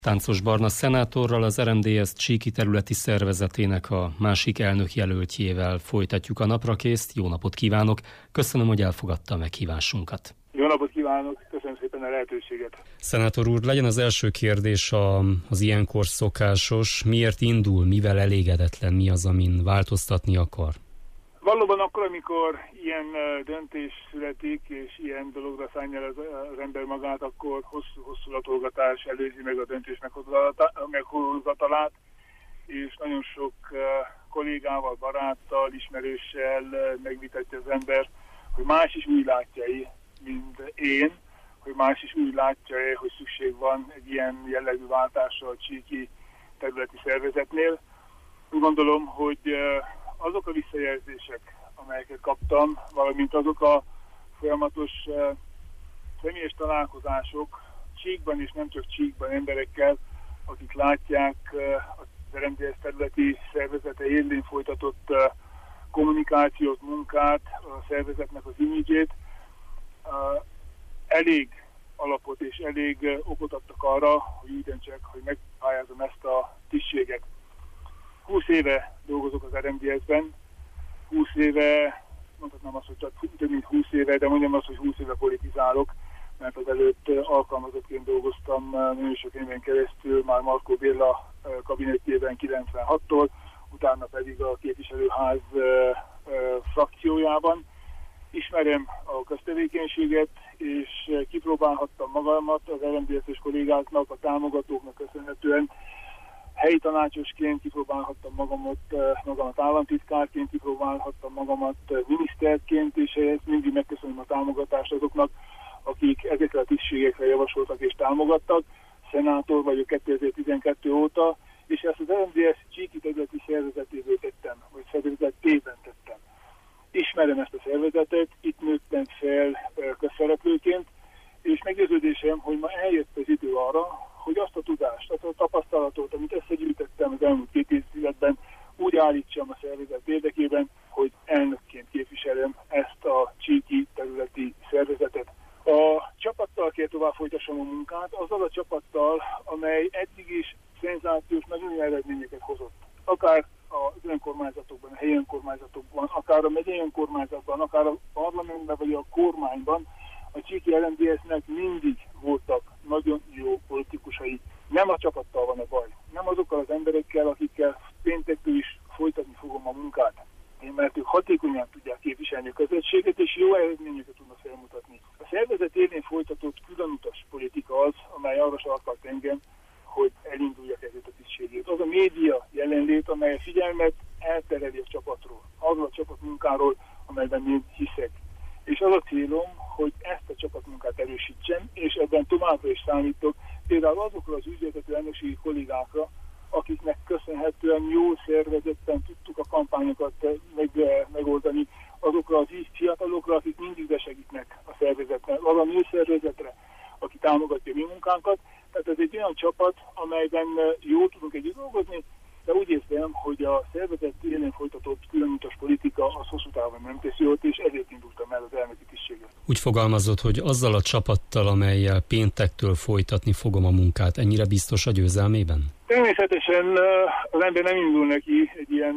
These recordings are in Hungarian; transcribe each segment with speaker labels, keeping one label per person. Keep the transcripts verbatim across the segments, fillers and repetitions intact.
Speaker 1: Táncos Barna szenátorral, az er em dé es Csíki területi szervezetének a másik elnök jelöltjével folytatjuk a naprakészt. Jó napot kívánok! Köszönöm, hogy elfogadta a meghívásunkat.
Speaker 2: Jó napot kívánok! Köszönöm szépen a lehetőséget!
Speaker 1: Szenátor úr, legyen az első kérdés a, az ilyenkor szokásos. Miért indul, mivel elégedetlen, mi az, amin változtatni akar?
Speaker 2: Valóban akkor, amikor ilyen döntés születik, és ilyen dologra szánja az, az ember magát, akkor hosszú-hosszú latolgatás előzi meg a döntés meghozatalát, és nagyon sok kollégával, baráttal, ismerőssel megvitatja az ember, hogy más is úgy látja, mint én, hogy más is úgy látja, hogy szükség van egy ilyen jellegű váltásra a csíki területi szervezetnél. Úgy gondolom, hogy azok a visszajelzések, amelyeket kaptam, valamint azok a folyamatos uh, személyes találkozások Csíkban és nem csak Csíkban emberekkel, akik látják uh, az er em dé es területi szervezete élén folytatott uh, kommunikációt, munkát, a szervezetnek az imidzsét, uh, elég alapot és elég uh, okot adtak arra, hogy ugyancsak, hogy megpályázom ezt a tisztséget. húsz éve dolgozok az er em dé es-ben, húsz éve, mondhatnám azt, hogy csak több mint húsz éve, de mondjam azt, hogy húsz éve politizálok, mert az előtt alkalmazottként dolgoztam nagyon sok éven keresztül, már Markó Béla kabinettjében kilencvenhattól, utána pedig a képviselőház frakciójában. Ismerem a köztevékenységet, és kipróbálhattam magamat az er em dé es-es kollégáknak, a támogatóknak köszönhetően. Helyi tanácsosként kipróbálhattam magamat, magamat államtitkárként, kipróbálhattam magamat miniszterként, és ezt mindig megköszönöm a támogatást azoknak, akik ezekre a tisztségekre javasoltak és támogattak. Szenátor vagyok kétezer-tizenkettő óta, és ezt az er em dé es Csíki területi szervezetéből tettem, vagy szervezetében tettem. Ismerem ezt a szervezetet, itt nőttem fel közszereplőként, és meggyőződésem, hogy ma eljött az idő arra, hogy azt a tudást, azt a tapasztalatot, amit összegyűjtöttem az elmúlt két évtizedben, úgy állítsam a szervezet érdekében, hogy elnökként képviselem ezt a csíki területi szervezetet. A csapattal kell tovább folytassam a munkát, azzal a csapattal, amely eddig is szenzációs, nagyon jó eredményeket hozott. Akár az önkormányzatokban, a helyi önkormányzatokban, akár a megyei önkormányzatban, akár a parlamentben vagy a kormányban, a csíki er em dé es-nek mindig voltak nagyon jó politikusai. Nem a csapattal van a baj, nem azokkal az emberekkel, akikkel péntektől is folytatni fogom a munkát. Én, mert ők hatékonyan tudják képviselni a közösséget, és jó eredményeket tudnak felmutatni. A szervezet élén folytatott különutas politika az, amely arra sarkalt engem, hogy elinduljak ezért a tisztségét. Az a média jelenlét, amely a figyelmet eltereli a csapatról, arról a csapatmunkáról, amelyben én hiszek. És az a célom, hogy ezt a csapatmunkát erősítsem, és ebben továbbra is számítok például azokra az ügyvezető elnökségi kollégákra, akiknek köszönhetően jó szervezetten tudtuk a kampányokat meg, megoldani, azokra az így fiatalokra, akik mindig besegítnek a szervezetben, az a nőszervezetre, aki támogatja mi munkánkat. Tehát ez egy olyan csapat, amelyben jól tudunk együtt dolgozni, de úgy érzem, hogy a szervezet élén folytatott különutas politika az hosszú távon nem teszi jót, és ezért indultam el az elnöki tisztséget.
Speaker 1: Úgy fogalmazott, hogy azzal a csapattal, amellyel péntektől folytatni fogom a munkát, ennyire biztos a győzelmében?
Speaker 2: Természetesen az ember nem indul neki egy ilyen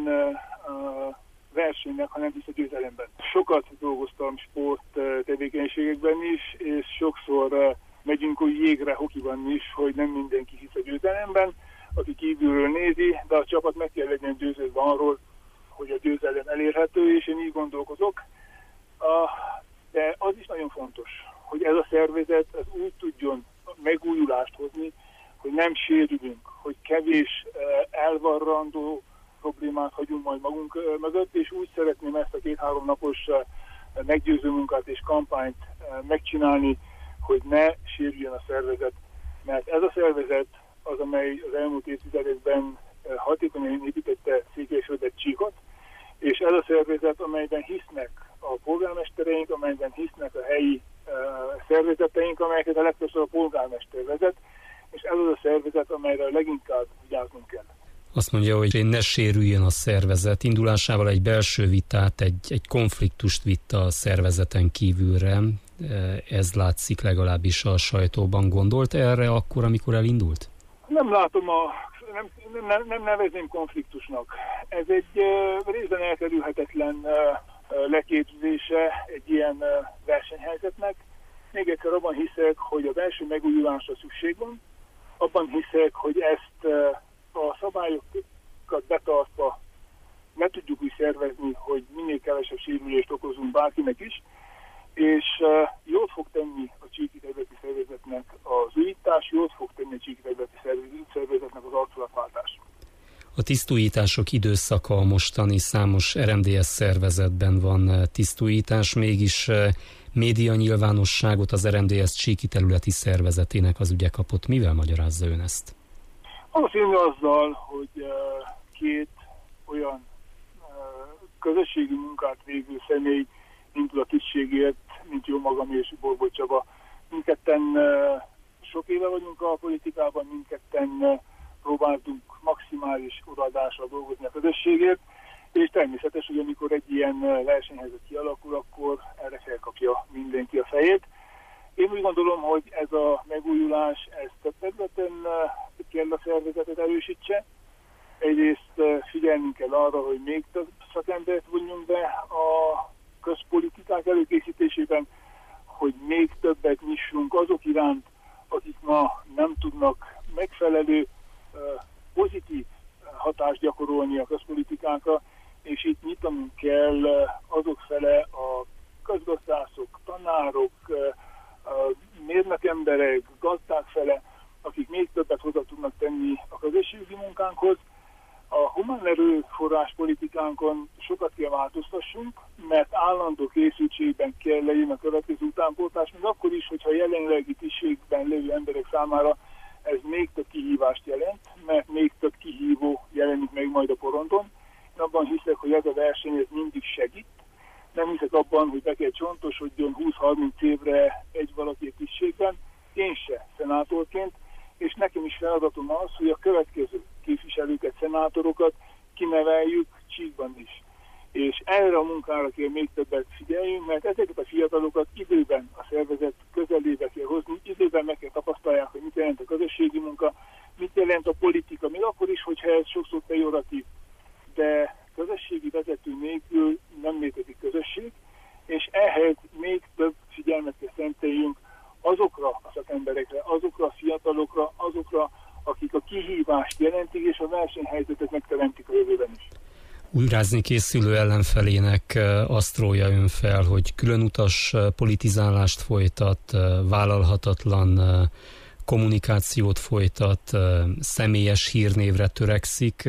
Speaker 2: versenynek, hanem hisz a győzelemben. Sokat dolgoztam sport tevékenységekben is, és sokszor megyünk úgy jégre hokiban is, hogy nem mindenki hisz a győzelemben, aki kívülről nézi, de a csapat meg kell legyen győződve arról, hogy a győzelem elérhető, és én így gondolkozok. De az is nagyon fontos, hogy ez a szervezet az úgy tudjon megújulást hozni, hogy nem sérülünk, hogy kevés elvarrandó problémát hagyunk majd magunk mögött, és úgy szeretném ezt a két-három napos meggyőző munkát és kampányt megcsinálni, hogy ne sérüljön a szervezet, mert ez a szervezet az, amely az elmúlt évtizedekben hatékonyan építette Székelyföldet, Csíkot, és ez a szervezet, amelyben hisznek a polgármestereink, amelyben hisznek a helyi uh, szervezeteink, amelyeket a legtöbbször a polgármester vezet, és ez az a szervezet, amelyre leginkább vigyáznunk kell.
Speaker 1: Azt mondja, hogy ne sérüljön a szervezet. Indulásával egy belső vitát, egy, egy konfliktust vitt a szervezeten kívülre. Ez látszik legalábbis a sajtóban. Gondolt erre akkor, amikor elindult?
Speaker 2: Nem látom, a, nem, nem, nem nevezném konfliktusnak. Ez egy uh, részben elkerülhetetlen uh, leképzése egy ilyen uh, versenyhelyzetnek. Még egyszer abban hiszek, hogy a belső megújulásra szükség van. Abban hiszek, hogy ezt uh, a szabályokat betartva meg tudjuk úgy szervezni, hogy minél kevesebb sérülést okozunk bárkinek is, és uh, jót fog tenni a Csíki Területi Szervezetnek az újítás, jót fog tenni a Csíki Területi Szervezetnek az arculatváltás.
Speaker 1: A tisztújítások időszaka a mostani, számos er em dé es szervezetben van tisztújítás, mégis média nyilvánosságot az er em dé es Csíki Területi Szervezetének az ügye kapott. Mivel magyarázza ön ezt?
Speaker 2: Valószínűleg azzal, hogy uh, két olyan uh, közösségi munkát végző személy, mint a tisztségért, mint jó magam és Borbó Csaba. Mindketten uh, sok éve vagyunk a politikában, mindketten uh, próbáltunk maximális odaadással dolgozni a közösségért, és természetes, hogy amikor egy ilyen uh, versenyhelyzet kialakul, akkor erre felkapja mindenki a fejét. Én úgy gondolom, hogy ez a megújulás, ez több területen uh, kell a szervezetet erősítse. Egyrészt uh, figyelnünk kell arra, hogy még több szakembert vonjunk be a közpolitikák előkészítésében, hogy még többet nyissunk azok iránt, akik ma nem tudnak megfelelő pozitív hatást gyakorolni a közpolitikákra, és itt nyitanunk kell azok fele a közgazdászok, tanárok, mérnökemberek, gazdák fele, akik még többet hozzá tudnak tenni a közösségi munkánkhoz. A humán erőforrás politikánkon sokat kell változtassunk, mert állandó készültségben kell legyen a következő utánpótlás, még akkor is, hogyha a jelenlegi tisztségben lévő emberek számára ez még több kihívást jelent, mert még több kihívó jelenik meg majd a porondon. Én abban hiszek, hogy ez a verseny ez mindig segít. Nem hiszek abban, hogy be kell csontosodjon húsz-harminc évre egy valaki egy tisztségben. Én se szenátorként, és nekem is feladatom az, hogy a következő képviselőket, szenátorokat kineveljük Csíkban is. És erre a munkára kell még többet figyeljünk, mert ezeket a fiatalokat időben a szervezet közelébe kell hozni, időben meg kell tapasztalják, hogy mit jelent a közösségi munka, mit jelent a politika, még akkor is, hogyha ez sokszor pejoratív, de közösségi vezető nélkül nem létezik közösség, és ehhez még több figyelmet kell szenteljünk azokra a szakemberekre, azokra a fiatalokra, azokra, akik a kihívást jelentik, és a versenyhelyzetet megteremtik a jövőben is.
Speaker 1: Újrázni készülő ellenfelének azt rója ön fel, hogy különutas politizálást folytat, vállalhatatlan kommunikációt folytat, személyes hírnévre törekszik.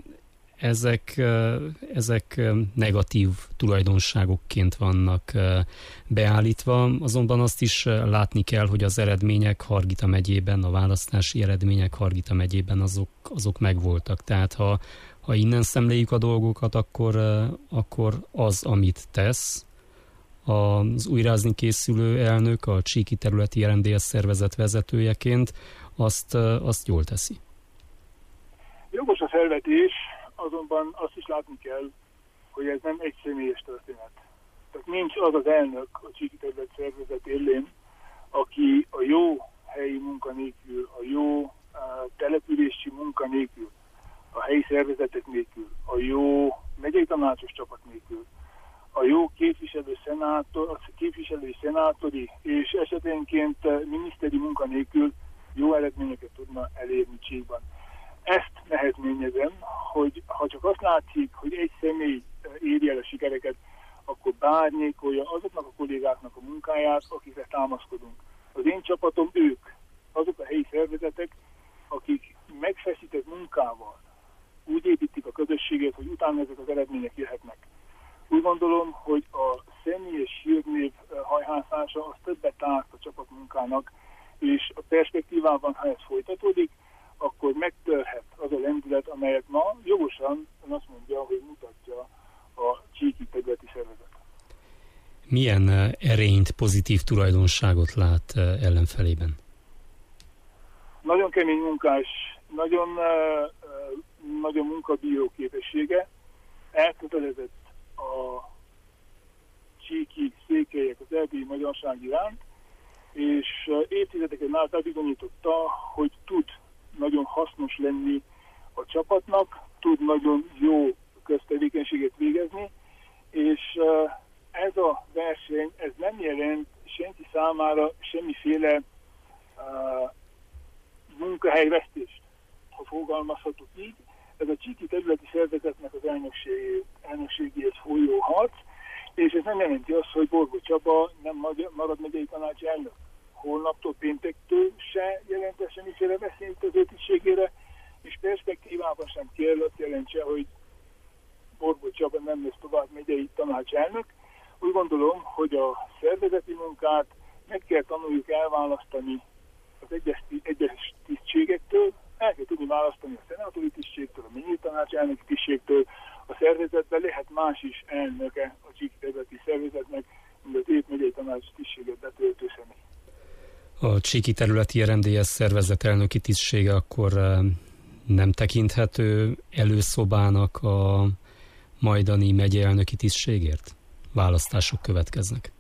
Speaker 1: Ezek, ezek negatív tulajdonságokként vannak beállítva, azonban azt is látni kell, hogy az eredmények Hargita megyében, a választási eredmények Hargita megyében azok, azok megvoltak. Tehát ha, ha innen szemléljük a dolgokat, akkor, akkor az, amit tesz az újrázni készülő elnök, a Csíki Területi er em dé es szervezet vezetőjeként, azt, azt jól teszi.
Speaker 2: Jogos a felvetés, azonban azt is látni kell, hogy ez nem egy személyes történet. Tehát nincs az az elnök a Csíki Terület Szervezet élén, aki a jó helyi munka nélkül, a jó uh, települési munka nélkül, a helyi szervezetek nélkül, a jó megyei tanácsos csapat nélkül, a jó képviselő szenátor, a képviselői szenátori és esetenként miniszteri munka nélkül jó eredményeket tudna elérni Csíkban. Ezt nehezményezem, hogy ha csak azt látszik, hogy egy személy éri el a sikereket, akkor bárnyékolja azoknak a kollégáknak a munkáját, akikre támaszkodunk. Az én csapatom ők, azok a helyi szervezetek, akik megfeszített munkával úgy építik a közösséget, hogy utána ezek az eredmények jöhetnek. Úgy gondolom, hogy a személyes hírnév hajhászása az többet árt a csapatmunkának, és a perspektívában, ha ez folytatódik, akkor megtörhet az a lendület, amelyet ma jogosan azt mondja, hogy mutatja a Csíki Területi Szervezet.
Speaker 1: Milyen erényt, pozitív tulajdonságot lát ellenfelében?
Speaker 2: Nagyon kemény munkás, nagyon, nagyon munkabíró képessége, elkötelezett a csíki székelyek, az erdélyi magyarság iránt, és évtizedeken át bebizonyította, hogy tud nagyon hasznos lenni a csapatnak, tud nagyon jó köztevékenységet végezni, és ez a verseny, ez nem jelent senki számára semmiféle uh, munkahelyvesztést, ha fogalmazhatok így. Ez a csíki területi szervezetnek az elnökség, elnökségéhez folyó harc, és ez nem jelenti azt, hogy Borbó Csaba nem marad megyei tanács elnök. Holnaptól, péntektől se jelent semmiféle veszélyt az ötiségére, és perspektívában sem kell azt jelentse, hogy Borbó Csaba nem lesz tovább megyei tanács elnök. Úgy gondolom, hogy a szervezeti munkát meg kell tanuljuk elválasztani az egyes, egyes tisztségektől, el kell tudni választani a szenátori tisztségtől, a megyei tanács elnöki tisztségtől, a szervezetben lehet más is elnöke a csíki területi szervezetnek, mint az épp megyei tanács tisztséget betöltő személy.
Speaker 1: A csíki területi er em dé es szervezet elnöki tisztsége akkor nem tekinthető előszobának a majdani megye elnöki tisztségért? Választások következnek.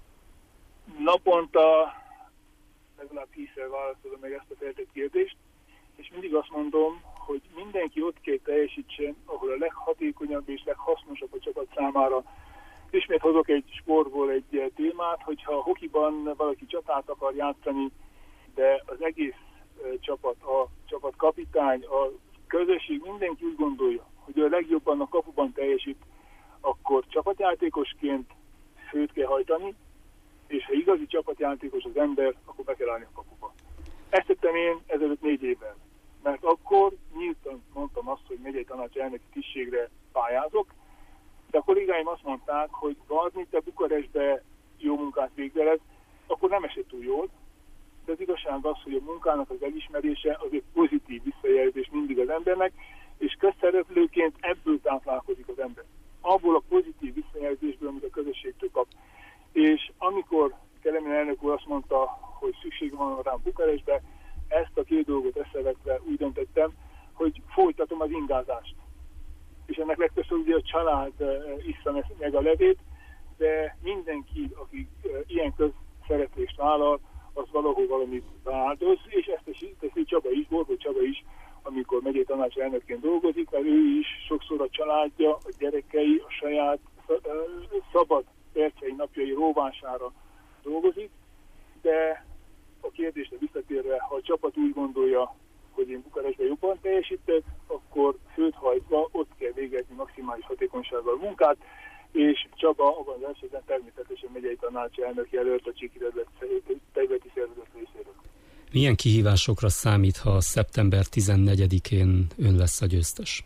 Speaker 2: Naponta legalább tízszer válaszolom meg ezt a feltett kérdést, és mindig azt mondom, hogy mindenki ott kell teljesítsen, ahol a leghatékonyabb és leghasznosabb a csapat számára. Ismét hozok egy sportból egy témát, hogyha a hokiban valaki csatát akar játszani, de az egész csapat, a csapat kapitány, a közösség, mindenki úgy gondolja, hogy a legjobban a kapuban teljesít, akkor csapatjátékosként főt kell hajtani, és ha igazi csapatjátékos az ember, akkor be kell állni a kapuba. Ezt tettem én ezelőtt négy évvel, mert akkor nyíltan mondtam azt, hogy megyei tanács elnöki tisztségre pályázok, de a kollégáim azt mondták, hogy Garni, te Bukarestbe jó munkát végzeled, akkor nem esett túl jól, de az igazság az, hogy a munkának az elismerése az egy pozitív visszajelzés mindig az embernek, és közszereplőként ebből táplálkozik az ember. Abból a pozitív visszajelzésből, amit a közösségtől kap. És amikor Kelemen elnök úr azt mondta, hogy szükség van rám Bukarestbe, ezt a két dolgot összevetve úgy döntöttem, hogy folytatom az ingázást. És ennek legtöbbször ugye a család issza meg a levét, de mindenki, aki ilyen közszereplést vállal, az valahol valamit áldoz, és ezt teszi Csaba is, Borbó Csaba is, amikor megyei tanács elnökként dolgozik, mert ő is sokszor a családja, a gyerekei, a saját szabad percei, napjai róvására dolgozik, de a kérdésre visszatérve, ha a csapat úgy gondolja, hogy én Bukarestben jobban teljesítek, akkor főt hajtva ott kell végezni maximális hatékonysággal a munkát, és Csaba abban az esetben természetesen megyei tanács elnök jelölt a csíki területi szervezet részéről.
Speaker 1: Milyen kihívásokra számít, ha szeptember tizennegyedikén ön lesz a győztes?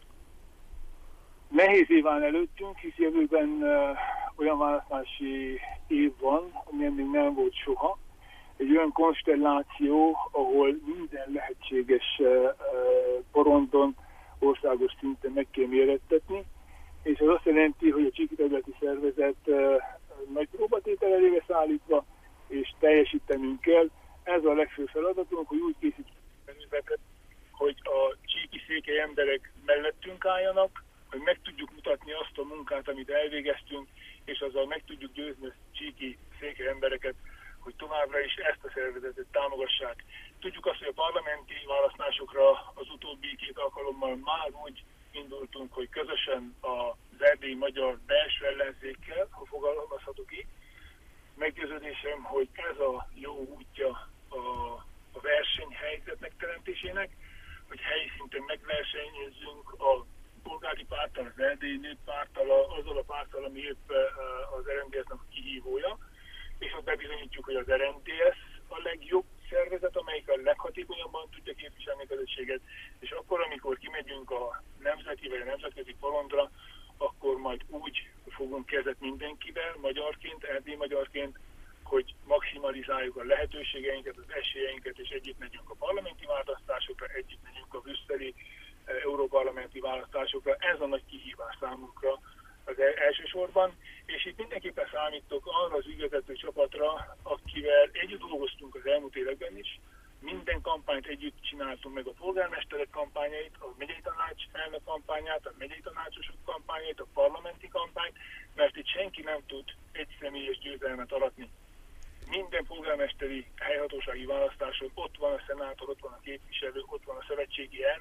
Speaker 2: Nehéz év áll előttünk, hisz jövőben uh, olyan választási év van, amilyen még nem volt soha. Egy olyan konstelláció, ahol minden lehetséges uh, uh, porondon országos szinten meg kell mérettetni, és ez azt jelenti, hogy a csíki területi szervezet uh, nagy próbatétel elébe szállítva, és teljesítenünk kell. Ez a legfőbb feladatunk, hogy úgy készítjük bennünket, hogy a csíki székely emberek mellettünk álljanak, hogy meg tudjuk mutatni azt a munkát, amit elvégeztünk, és azzal meg tudjuk győzni a csíki székely embereket, hogy továbbra is ezt a szervezetet támogassák. Tudjuk azt, hogy a parlamenti választásokra az utóbbi két alkalommal már úgy indultunk, hogy közösen az erdélyi magyar belső ellenzékkel, ha fogalmazhatok így, meggyőződésem, hogy ez a jó útja a, a versenyhelyzet megteremtésének, hogy helyi szinten megversenyezzünk a polgári párttal, az erdélyi néppárttal, azzal a párttal, ami épp az er em dé es-nek a kihívója, és ott bebizonyítjuk, hogy az er em dé es a legjobb szervezet, amelyik a leghatékonyabban tudja képviselni a közösséget, és akkor, amikor kimegyünk a nemzeti vagy a nemzetközi porondra, akkor majd úgy fogunk kezet mindenkivel, magyarként, erdélyi magyarként, hogy maximalizáljuk a lehetőségeinket, az esélyeinket, és együtt megyünk a parlamenti választásokra, együtt megyünk a brüsszeli európarlamenti választásokra. Ez a nagy kihívás számunkra az elsősorban, és itt mindenképpen számítok arra az ügyvezető csapatra, akivel együtt dolgoztunk az elmúlt években is. Minden kampányt együtt csináltunk meg, a polgármesterek kampányait, a megyei tanács elnök kampányát, a megyei tanácsosok kampányait, a parlamenti kampányt, mert itt senki nem tud egy személyes győzelmet aratni. Minden polgármesteri helyhatósági választáson ott van a szenátor, ott van a képviselő, ott van a szövetségi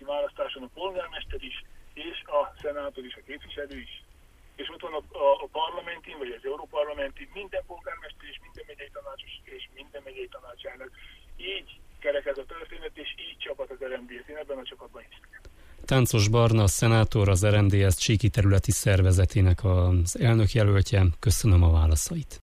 Speaker 2: választáson a polgármester is, és a szenátor is, a képviselő is. És ott van a, a, a parlamentin, vagy az európarlamentin minden polgármester és minden megyei tanácsos és minden megyei tanácselnök. Így kerek ez a történet, és így csapat az er em dé es. Én ebben a csapatban hiszek.
Speaker 1: Táncos Barna, szenátor, az er em dé es Csíki területi szervezetének az elnökjelöltje. Köszönöm a válaszait.